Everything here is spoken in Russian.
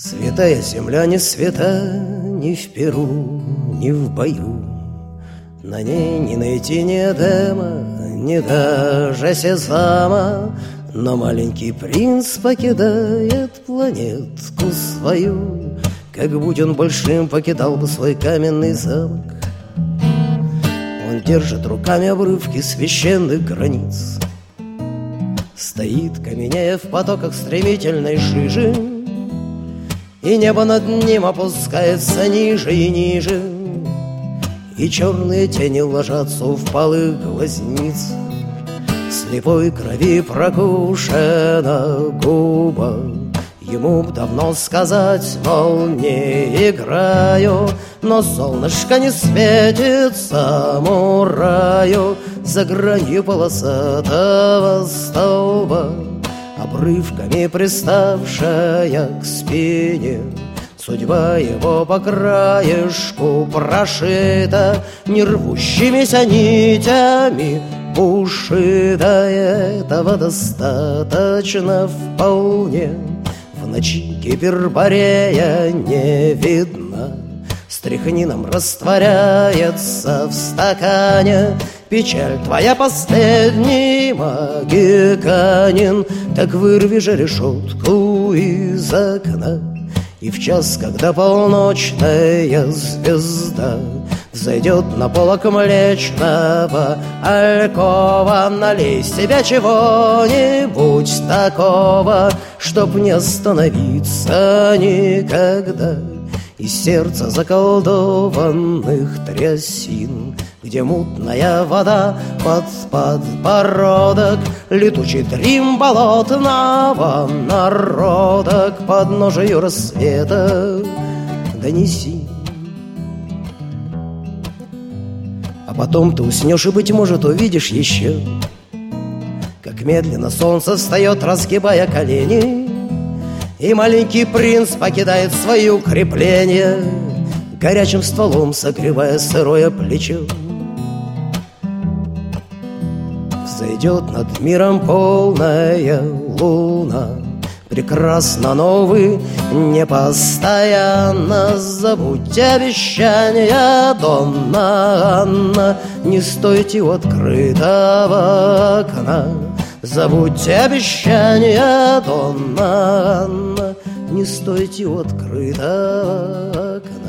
Святая земля не свята ни в Перу, ни в бою. На ней не найти ни Эдема, ни даже Сезама. Но маленький принц покидает планетку свою, как будь он большим, покидал бы свой каменный замок. Он держит руками обрывки священных границ, стоит, каменея в потоках стремительной жижи, и небо над ним опускается ниже и ниже, и черные тени ложатся у впалых глазниц. Слепой крови прокушена губа, ему б давно сказать, мол, не играю, но солнышко не светит самураю за гранью полосатого столба, обрывками приставшая к спине. Судьба его по краешку прошита нервущимися нитями пушита. Этого достаточно вполне. В ночи Гиперборея не видно, стрихнином растворяется в стакане. Печаль твоя последний магиканин, так вырви же решетку из окна. И в час, когда полночная звезда взойдет на полок млечного алькова, налей себе чего-нибудь такого, чтоб не остановиться никогда. Из сердца заколдованных трясин, где мутная вода под подбородок, летучий трим болотного народа к подножию рассвета донеси. А потом ты уснешь и, быть может, увидишь еще, как медленно солнце встает, разгибая колени, и маленький принц покидает свои укрепления, горячим стволом согревая сырое плечо. Взойдет над миром полная луна, прекрасно, но вы непостоянно. Забудьте обещания, Донна Анна, не стойте у открытого окна. Забудьте обещания, Донна Анна, не стойте у открытого окна.